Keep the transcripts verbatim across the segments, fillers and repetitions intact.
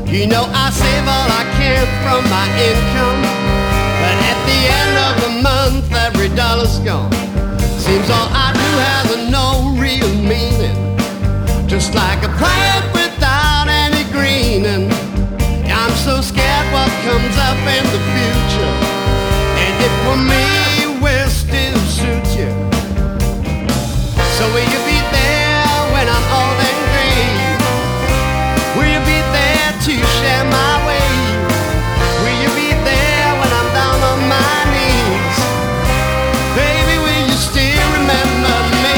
You know I save all I can from my income, but at the end of the month every dollar's gone. Seems all I do has no real meaning, just like a plant without any greening. I'm so scared what comes up in the future, and if for me will still suit you. So will you be there when I'm old and gray? Will you be there to share my way? Will you be there when I'm down on my knees? Baby, will you still remember me?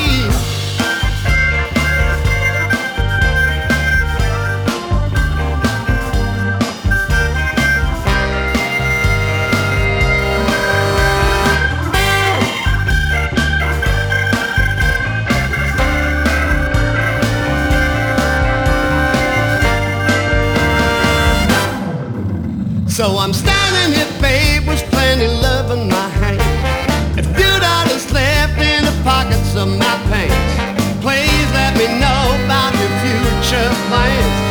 So I'm standing here, babe, with plenty love in my hand, a few dollars left in the pockets of my pants. Please let me know about your future plans.